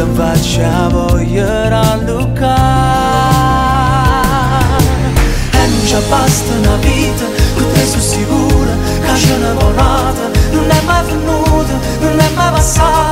te faccia voglia rallucare. E non ci basta una vita, che te sono sicura che c'è una volata, non è mai venuta, non è mai passata.